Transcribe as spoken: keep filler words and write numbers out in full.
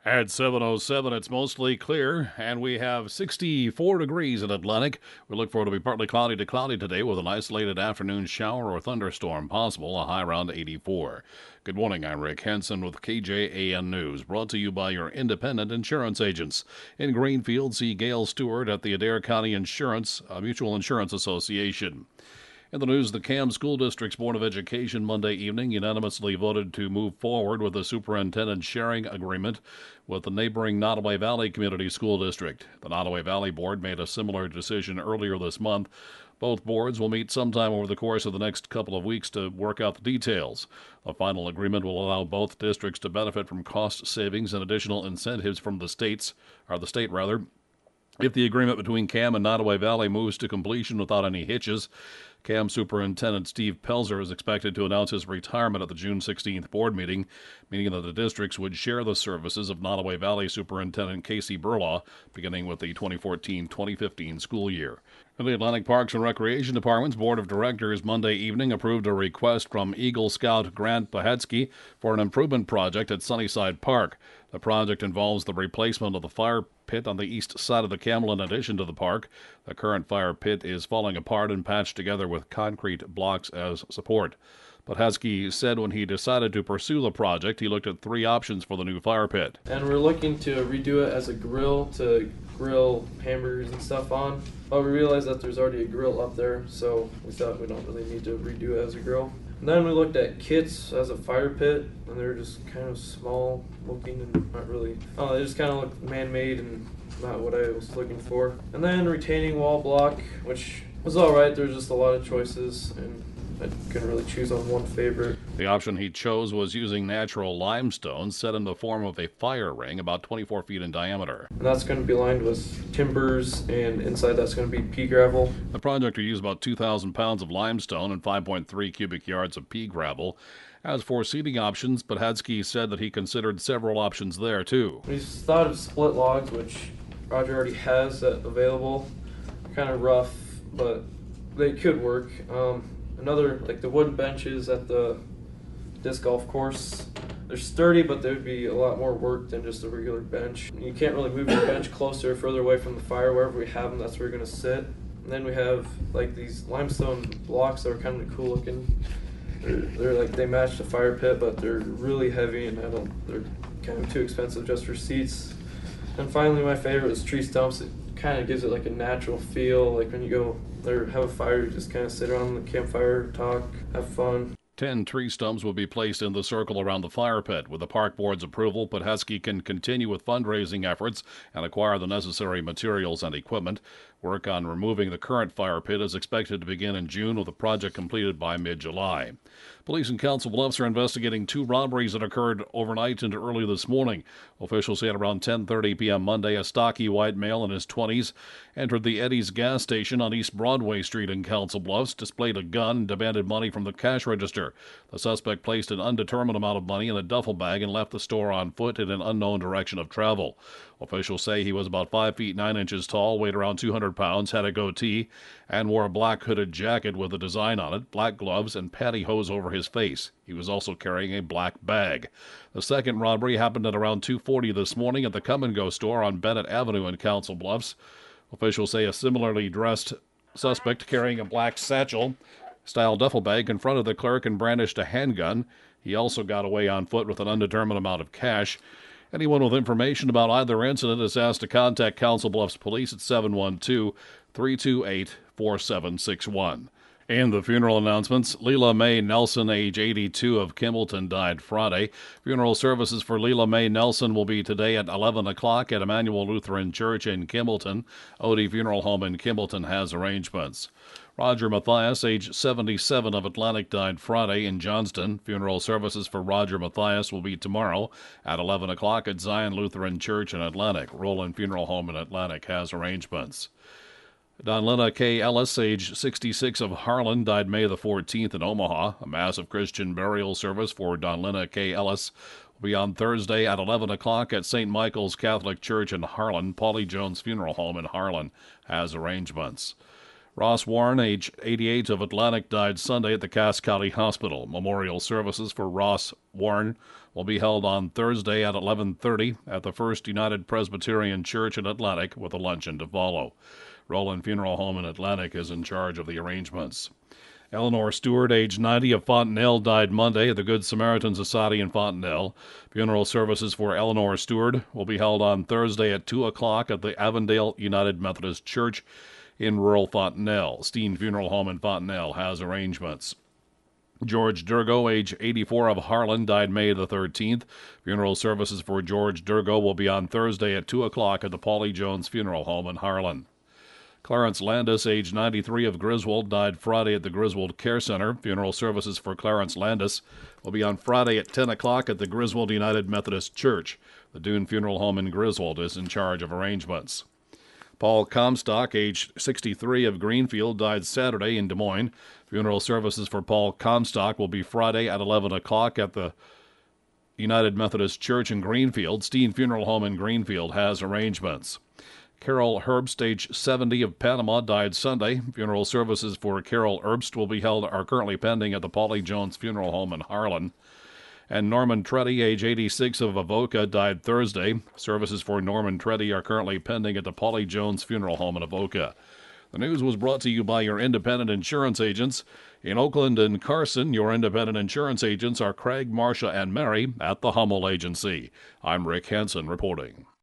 At seven oh seven, it's mostly clear, and we have sixty-four degrees in Atlantic. We look for it to be partly cloudy to cloudy today with an isolated afternoon shower or thunderstorm possible, a high around eighty-four. Good morning, I'm Rick Henson with K J A N News, brought to you by your independent insurance agents. In Greenfield, see Gail Stewart at the Adair County Insurance uh, Mutual Insurance Association. In the news, the Cam School District's Board of Education Monday evening unanimously voted to move forward with a superintendent sharing agreement with the neighboring Nottoway Valley Community School District. The Nottoway Valley Board made a similar decision earlier this month. Both boards will meet sometime over the course of the next couple of weeks to work out the details. A final agreement will allow both districts to benefit from cost savings and additional incentives from the states, or the state rather. If the agreement between Cam and Nottoway Valley moves to completion without any hitches, Cam Superintendent Steve Pelzer is expected to announce his retirement at the June sixteenth board meeting, meaning that the districts would share the services of Nottoway Valley Superintendent Casey Burlaw, beginning with the twenty fourteen twenty fifteen school year. And the Atlantic Parks and Recreation Department's Board of Directors Monday evening approved a request from Eagle Scout Grant Pahetsky for an improvement project at Sunnyside Park. The project involves the replacement of the fire pit on the east side of the Camelin addition to the park. The current fire pit is falling apart and patched together with concrete blocks as support. Pahetsky said when he decided to pursue the project, he looked at three options for the new fire pit. And we're looking to redo it as a grill to grill hamburgers and stuff on. But we realized that there's already a grill up there, so we thought we don't really need to redo it as a grill. And then we looked at kits as a fire pit, and they're just kind of small looking and not really, oh, they just kind of look man-made and not what I was looking for. And then retaining wall block, which was alright, there's just a lot of choices, and I couldn't really choose on one favorite. The option he chose was using natural limestone set in the form of a fire ring about twenty-four feet in diameter. And that's going to be lined with timbers, and inside that's going to be pea gravel. The project will use about two thousand pounds of limestone and five point three cubic yards of pea gravel. As for seating options, Pahetsky said that he considered several options there, too. We thought of split logs, which Roger already has that available. Kind of rough, but they could work. Um, Another, like the wooden benches at the disc golf course, they're sturdy, but they would be a lot more work than just a regular bench. You can't really move your bench closer or further away from the fire. Wherever we have them, that's where you're going to sit. And then we have like these limestone blocks that are kind of cool looking. They're, they're like, they match the fire pit, but they're really heavy, and I don't, they're kind of too expensive just for seats. And finally, my favorite is tree stumps. It kind of gives it like a natural feel, like when you go there have a fire, you just kind of sit around the campfire, talk, have fun. Ten tree stumps will be placed in the circle around the fire pit. With the park board's approval, Pahetsky can continue with fundraising efforts and acquire the necessary materials and equipment. Work on removing the current fire pit is expected to begin in June, with the project completed by mid-July. Police in Council Bluffs are investigating two robberies that occurred overnight into early this morning. Officials say at around ten thirty p.m. Monday, a stocky white male in his twenties entered the Eddie's gas station on East Broadway Street in Council Bluffs, displayed a gun, and demanded money from the cash register. The suspect placed an undetermined amount of money in a duffel bag and left the store on foot in an unknown direction of travel. Officials say he was about five feet nine inches tall, weighed around two hundred pounds, had a goatee, and wore a black hooded jacket with a design on it, black gloves, and pantyhose over his face. He was also carrying a black bag. The second robbery happened at around two forty this morning at the Come and Go store on Bennett Avenue in Council Bluffs. Officials say a similarly dressed suspect carrying a black satchel style duffel bag confronted the clerk and brandished a handgun. He also got away on foot with an undetermined amount of cash. Anyone with information about either incident is asked to contact Council Bluffs Police at seven one two, three two eight, four seven six one. And the funeral announcements. Leela Mae Nelson, age eighty-two, of Kimballton, died Friday. Funeral services for Leela Mae Nelson will be today at eleven o'clock at Emmanuel Lutheran Church in Kimballton. Odie Funeral Home in Kimballton has arrangements. Roger Matthias, age seventy-seven, of Atlantic, died Friday in Johnston. Funeral services for Roger Matthias will be tomorrow at eleven o'clock at Zion Lutheran Church in Atlantic. Roland Funeral Home in Atlantic has arrangements. Donlena K. Ellis, age sixty-six, of Harlan, died May the fourteenth in Omaha. A massive Christian burial service for Donlena K. Ellis will be on Thursday at eleven o'clock at Saint Michael's Catholic Church in Harlan. Paulie Jones Funeral Home in Harlan has arrangements. Ross Warren, age eighty-eight, of Atlantic, died Sunday at the Cass County Hospital. Memorial services for Ross Warren will be held on Thursday at eleven thirty at the First United Presbyterian Church in Atlantic, with a luncheon to follow. Roland Funeral Home in Atlantic is in charge of the arrangements. Eleanor Stewart, age ninety, of Fontenelle, died Monday at the Good Samaritan Society in Fontenelle. Funeral services for Eleanor Stewart will be held on Thursday at two o'clock at the Avondale United Methodist Church in rural Fontenelle. Steen Funeral Home in Fontenelle has arrangements. George Durgo, age eighty-four, of Harlan, died May the thirteenth. Funeral services for George Durgo will be on Thursday at two o'clock at the Paulie Jones Funeral Home in Harlan. Clarence Landis, age ninety-three, of Griswold, died Friday at the Griswold Care Center. Funeral services for Clarence Landis will be on Friday at ten o'clock at the Griswold United Methodist Church. The Dune Funeral Home in Griswold is in charge of arrangements. Paul Comstock, age sixty-three, of Greenfield, died Saturday in Des Moines. Funeral services for Paul Comstock will be Friday at eleven o'clock at the United Methodist Church in Greenfield. Steen Funeral Home in Greenfield has arrangements. Carol Herbst, age seventy, of Panama, died Sunday. Funeral services for Carol Herbst will be held are currently pending at the Paulie Jones Funeral Home in Harlan. And Norman Treddy, age eighty-six, of Avoca, died Thursday. Services for Norman Treddy are currently pending at the Paulie Jones Funeral Home in Avoca. The news was brought to you by your independent insurance agents. In Oakland and Carson, your independent insurance agents are Craig, Marcia, and Mary at the Hummel Agency. I'm Rick Hansen reporting.